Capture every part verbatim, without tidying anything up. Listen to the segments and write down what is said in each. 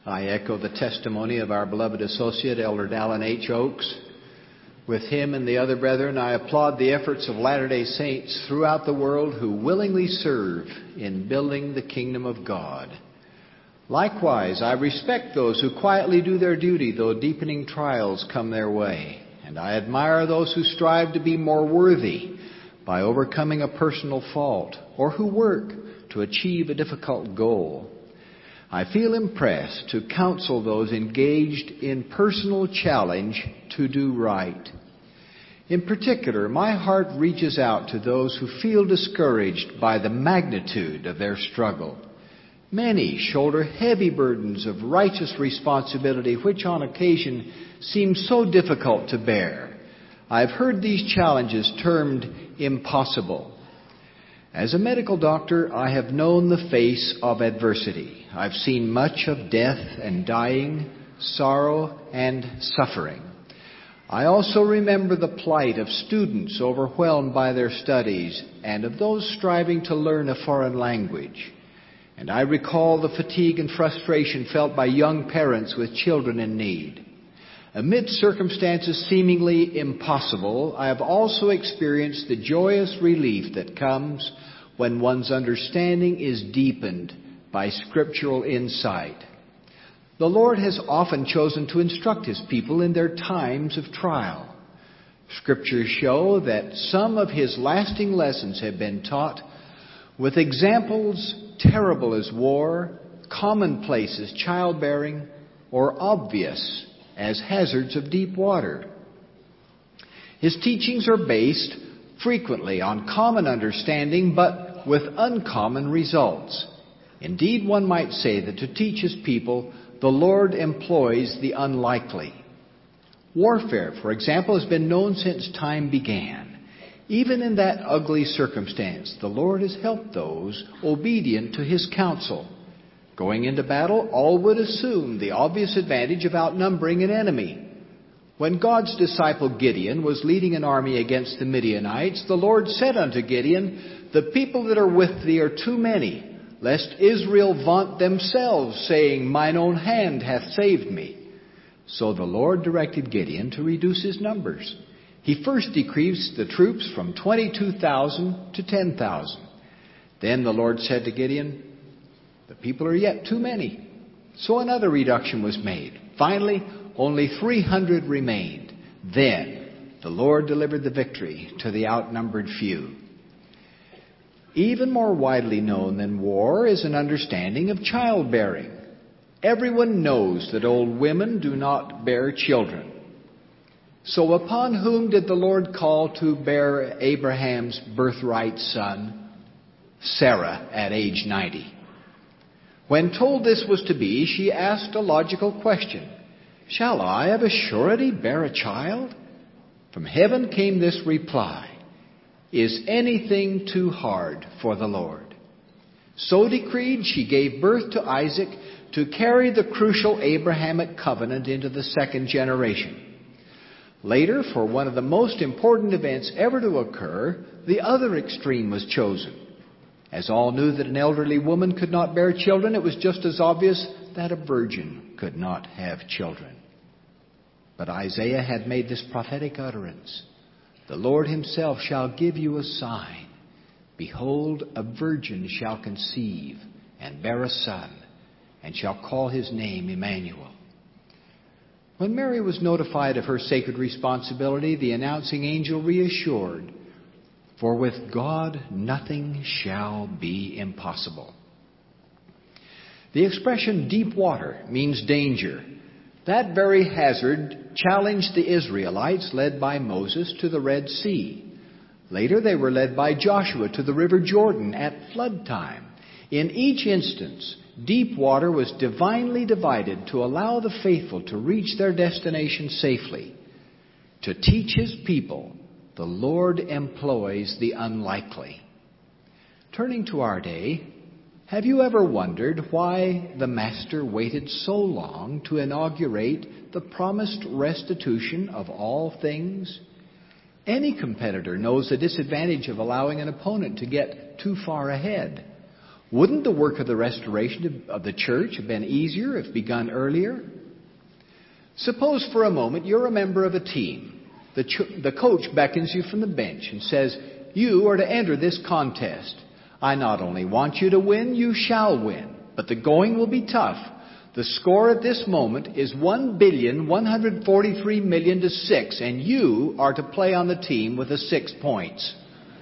I echo the testimony of our beloved associate, Elder Dallin H. Oaks. With him and the other brethren, I applaud the efforts of Latter-day Saints throughout the world who willingly serve in building the kingdom of God. Likewise, I respect those who quietly do their duty, though deepening trials come their way. And I admire those who strive to be more worthy by overcoming a personal fault, or who work to achieve a difficult goal. I feel impressed to counsel those engaged in personal challenge to do right. In particular, my heart reaches out to those who feel discouraged by the magnitude of their struggle. Many shoulder heavy burdens of righteous responsibility, which on occasion seem so difficult to bear. I've heard these challenges termed impossible. As a medical doctor, I have known the face of adversity. I've seen much of death and dying, sorrow and suffering. I also remember the plight of students overwhelmed by their studies and of those striving to learn a foreign language. And I recall the fatigue and frustration felt by young parents with children in need. Amid circumstances seemingly impossible, I have also experienced the joyous relief that comes when one's understanding is deepened by scriptural insight. The Lord has often chosen to instruct His people in their times of trial. Scriptures show that some of His lasting lessons have been taught with examples terrible as war, commonplace as childbearing, or obvious as hazards of deep water. His teachings are based frequently on common understanding, but with uncommon results. Indeed, one might say that to teach His people, the Lord employs the unlikely. Warfare, for example, has been known since time began. Even in that ugly circumstance, the Lord has helped those obedient to His counsel. Going into battle, all would assume the obvious advantage of outnumbering an enemy. When God's disciple Gideon was leading an army against the Midianites, the Lord said unto Gideon, "The people that are with thee are too many, lest Israel vaunt themselves, saying, Mine own hand hath saved me." So the Lord directed Gideon to reduce his numbers. He first decreased the troops from twenty-two thousand to ten thousand. Then the Lord said to Gideon, "The people are yet too many." So another reduction was made. Finally, only three hundred remained. Then the Lord delivered the victory to the outnumbered few. Even more widely known than war is an understanding of childbearing. Everyone knows that old women do not bear children. So upon whom did the Lord call to bear Abraham's birthright son? Sarah at age ninety. When told this was to be, she asked a logical question. "Shall I of a surety bear a child?" From heaven came this reply, "Is anything too hard for the Lord?" So decreed, she gave birth to Isaac to carry the crucial Abrahamic covenant into the second generation. Later, for one of the most important events ever to occur, the other extreme was chosen. As all knew that an elderly woman could not bear children, it was just as obvious that a virgin could not have children. But Isaiah had made this prophetic utterance, "The Lord Himself shall give you a sign. Behold, a virgin shall conceive and bear a son, and shall call his name Emmanuel." When Mary was notified of her sacred responsibility, the announcing angel reassured, "For with God nothing shall be impossible." The expression deep water means danger. That very hazard challenged the Israelites, led by Moses, to the Red Sea. Later they were led by Joshua to the River Jordan at flood time. In each instance, deep water was divinely divided to allow the faithful to reach their destination safely. To teach His people, the Lord employs the unlikely. Turning to our day, have you ever wondered why the Master waited so long to inaugurate the promised restitution of all things? Any competitor knows the disadvantage of allowing an opponent to get too far ahead. Wouldn't the work of the restoration of the church have been easier if begun earlier? Suppose for a moment you're a member of a team. The, ch- the coach beckons you from the bench and says, "You are to enter this contest. I not only want you to win, you shall win. But the going will be tough. The score at this moment is one billion one hundred forty-three million to six, and you are to play on the team with the six points."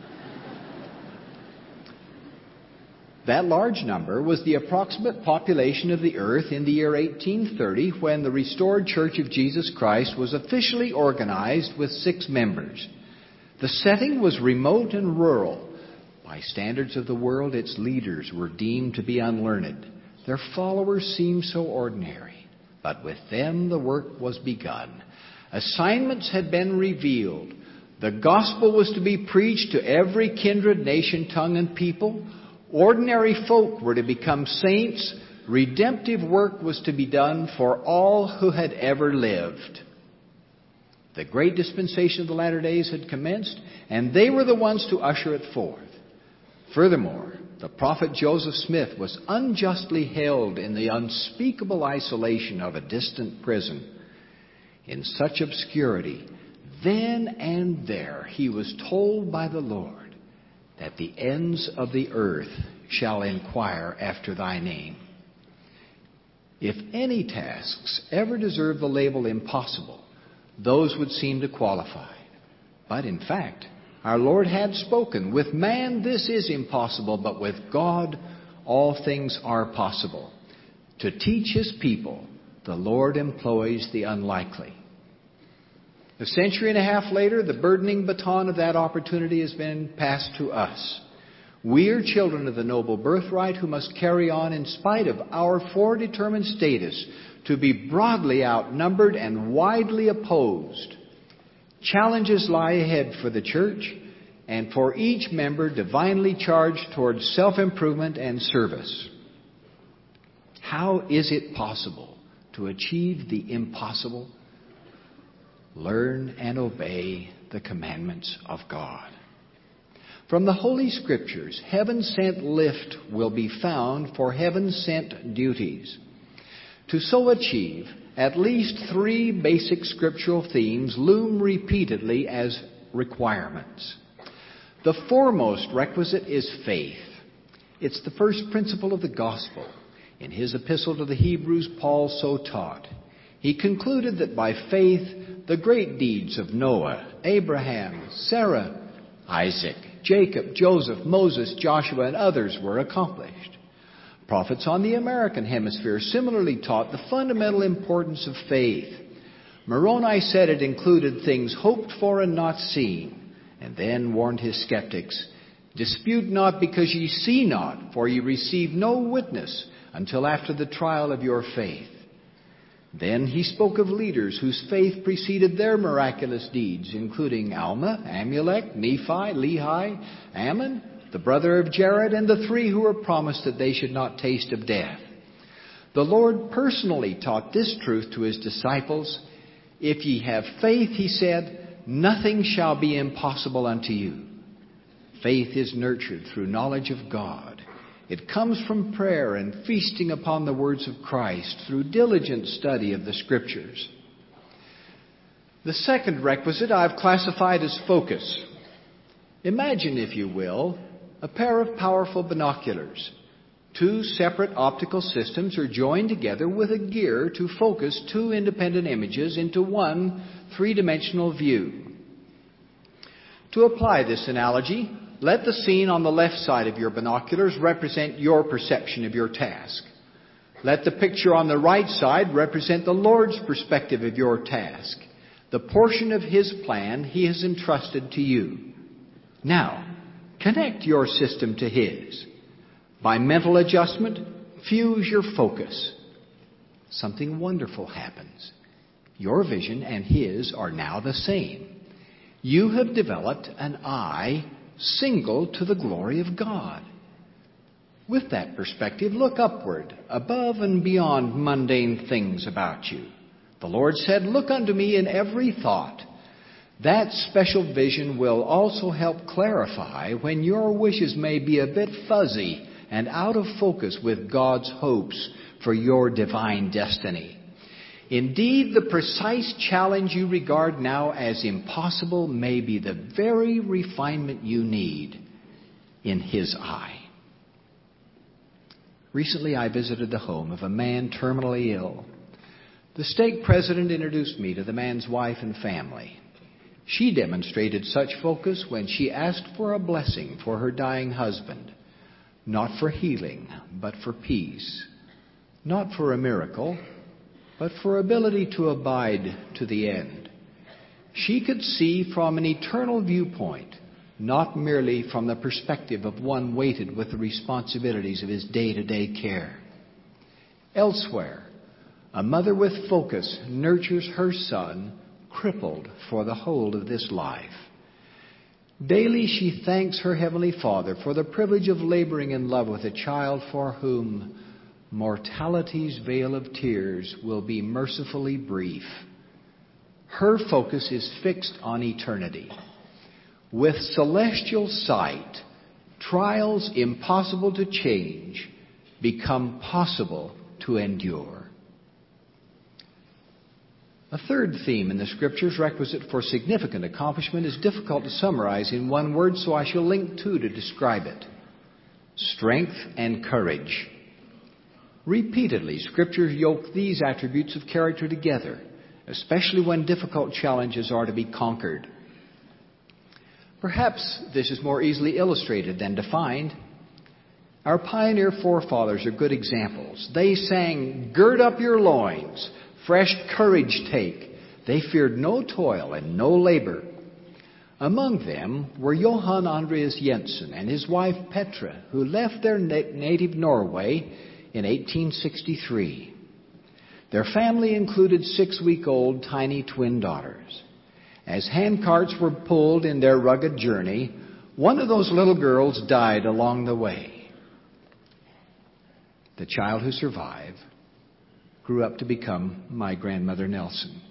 That large number was the approximate population of the earth in the year eighteen thirty, when the restored Church of Jesus Christ was officially organized with six members. The setting was remote and rural. By standards of the world, its leaders were deemed to be unlearned. Their followers seemed so ordinary. But with them the work was begun. Assignments had been revealed. The gospel was to be preached to every kindred, nation, tongue, and people. Ordinary folk were to become saints. Redemptive work was to be done for all who had ever lived. The great dispensation of the latter days had commenced, and they were the ones to usher it forth. Furthermore, the prophet Joseph Smith was unjustly held in the unspeakable isolation of a distant prison. In such obscurity, then and there he was told by the Lord that the ends of the earth shall inquire after thy name. If any tasks ever deserve the label impossible, those would seem to qualify. But in fact, our Lord had spoken, "With man this is impossible, but with God all things are possible." To teach His people, the Lord employs the unlikely. A century and a half later, the burdening baton of that opportunity has been passed to us. We are children of the noble birthright who must carry on in spite of our foredetermined status to be broadly outnumbered and widely opposed. Challenges lie ahead for the church and for each member divinely charged towards self-improvement and service. How is it possible to achieve the impossible? Learn and obey the commandments of God. From the Holy Scriptures, heaven-sent lift will be found for heaven-sent duties. To so achieve, at least three basic scriptural themes loom repeatedly as requirements. The foremost requisite is faith. It's the first principle of the gospel. In his epistle to the Hebrews, Paul so taught. He concluded that by faith, the great deeds of Noah, Abraham, Sarah, Isaac, Jacob, Joseph, Moses, Joshua, and others were accomplished. Prophets on the American hemisphere similarly taught the fundamental importance of faith. Moroni said it included things hoped for and not seen, and then warned his skeptics, "Dispute not because ye see not, for ye receive no witness until after the trial of your faith." Then he spoke of leaders whose faith preceded their miraculous deeds, including Alma, Amulek, Nephi, Lehi, Ammon, the brother of Jared, and the three who were promised that they should not taste of death. The Lord personally taught this truth to His disciples. "If ye have faith," He said, "nothing shall be impossible unto you." Faith is nurtured through knowledge of God. It comes from prayer and feasting upon the words of Christ through diligent study of the Scriptures. The second requisite I've classified as focus. Imagine, if you will, a pair of powerful binoculars. Two separate optical systems are joined together with a gear to focus two independent images into one three-dimensional view. To apply this analogy, let the scene on the left side of your binoculars represent your perception of your task. Let the picture on the right side represent the Lord's perspective of your task, the portion of His plan He has entrusted to you. Now, connect your system to His. By mental adjustment, fuse your focus. Something wonderful happens. Your vision and His are now the same. You have developed an eye single to the glory of God. With that perspective, look upward, above and beyond mundane things about you. The Lord said, "Look unto me in every thought." That special vision will also help clarify when your wishes may be a bit fuzzy and out of focus with God's hopes for your divine destiny. Indeed, the precise challenge you regard now as impossible may be the very refinement you need in His eye. Recently, I visited the home of a man terminally ill. The stake president introduced me to the man's wife and family. She demonstrated such focus when she asked for a blessing for her dying husband, not for healing, but for peace, not for a miracle, but for ability to abide to the end. She could see from an eternal viewpoint, not merely from the perspective of one weighted with the responsibilities of his day-to-day care. Elsewhere, a mother with focus nurtures her son, crippled for the whole of this life. Daily she thanks her Heavenly Father for the privilege of laboring in love with a child for whom mortality's veil of tears will be mercifully brief. Her focus is fixed on eternity. With celestial sight, trials impossible to change become possible to endure. A third theme in the Scriptures requisite for significant accomplishment is difficult to summarize in one word, so I shall link two to describe it. Strength and courage. Repeatedly, Scripture yoke these attributes of character together, especially when difficult challenges are to be conquered. Perhaps this is more easily illustrated than defined. Our pioneer forefathers are good examples. They sang, "Gird up your loins, fresh courage take." They feared no toil and no labor. Among them were Johan Andreas Jensen and his wife Petra, who left their native Norway in eighteen sixty-three. Their family included six-week-old tiny twin daughters. As handcarts were pulled in their rugged journey, one of those little girls died along the way. The child who survived grew up to become my grandmother Nelson.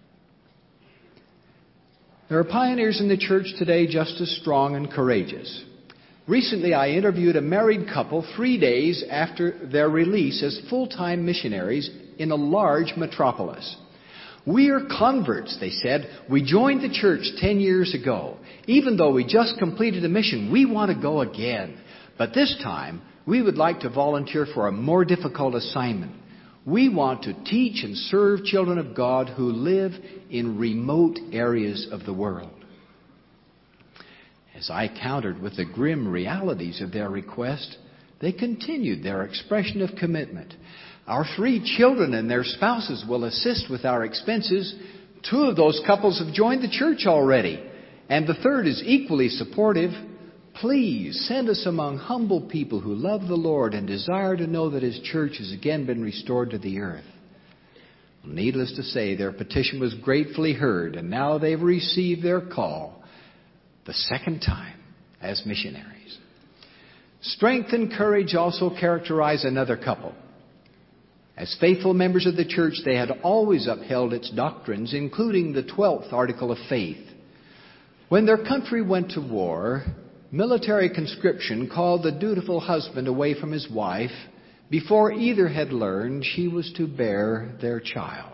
There are pioneers in the church today just as strong and courageous. Recently, I interviewed a married couple three days after their release as full-time missionaries in a large metropolis. "We are converts," they said. "We joined the church ten years ago. Even though we just completed a mission, we want to go again. But this time, we would like to volunteer for a more difficult assignment. We want to teach and serve children of God who live in remote areas of the world." As I countered with the grim realities of their request, they continued their expression of commitment. "Our three children and their spouses will assist with our expenses. Two of those couples have joined the church already, and the third is equally supportive. Please send us among humble people who love the Lord and desire to know that His church has again been restored to the earth." Needless to say, their petition was gratefully heard, and now they've received their call the second time as missionaries. Strength and courage also characterize another couple. As faithful members of the church, they had always upheld its doctrines, including the twelfth article of faith. When their country went to war, military conscription called the dutiful husband away from his wife before either had learned she was to bear their child.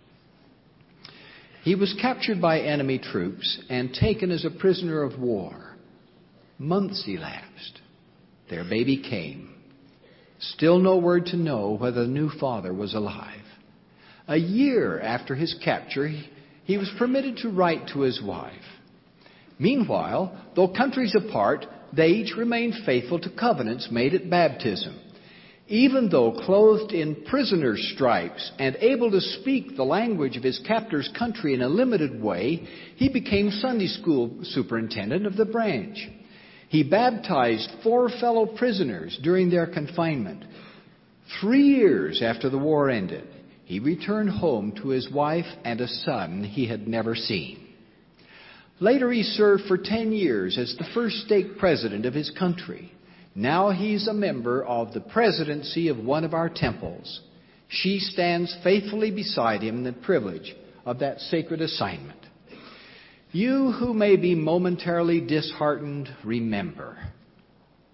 He was captured by enemy troops and taken as a prisoner of war. Months elapsed. Their baby came. Still no word to know whether the new father was alive. A year after his capture, he was permitted to write to his wife. Meanwhile, though countries apart, they each remained faithful to covenants made at baptism. Even though clothed in prisoner's stripes and able to speak the language of his captor's country in a limited way, he became Sunday school superintendent of the branch. He baptized four fellow prisoners during their confinement. Three years after the war ended, he returned home to his wife and a son he had never seen. Later, he served for ten years as the first stake president of his country. Now he's a member of the presidency of one of our temples. She stands faithfully beside him in the privilege of that sacred assignment. You who may be momentarily disheartened, remember,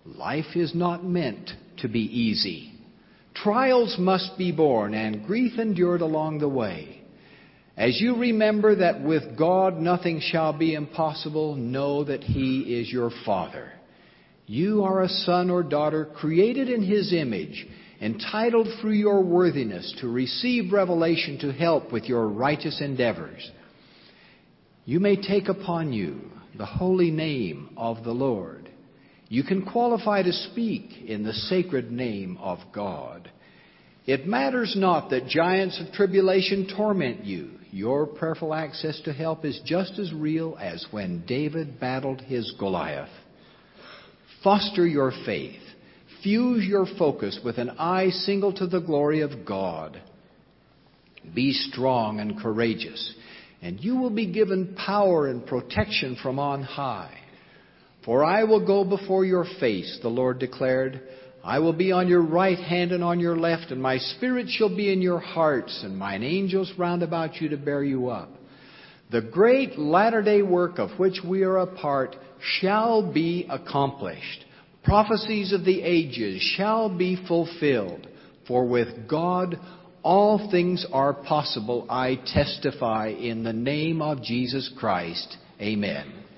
Life is not meant to be easy. Trials must be borne and grief endured along the way. As you remember that with God nothing shall be impossible, know that He is your Father. You are a son or daughter created in His image, entitled through your worthiness to receive revelation to help with your righteous endeavors. You may take upon you the holy name of the Lord. You can qualify to speak in the sacred name of God. It matters not that giants of tribulation torment you. Your prayerful access to help is just as real as when David battled his Goliath. Foster your faith. Fuse your focus with an eye single to the glory of God. Be strong and courageous, and you will be given power and protection from on high. For I will go before your face, the Lord declared. I will be on your right hand and on your left, and my spirit shall be in your hearts, and mine angels round about you to bear you up. The great latter-day work of which we are a part shall be accomplished. Prophecies of the ages shall be fulfilled. For with God all things are possible, I testify in the name of Jesus Christ. Amen.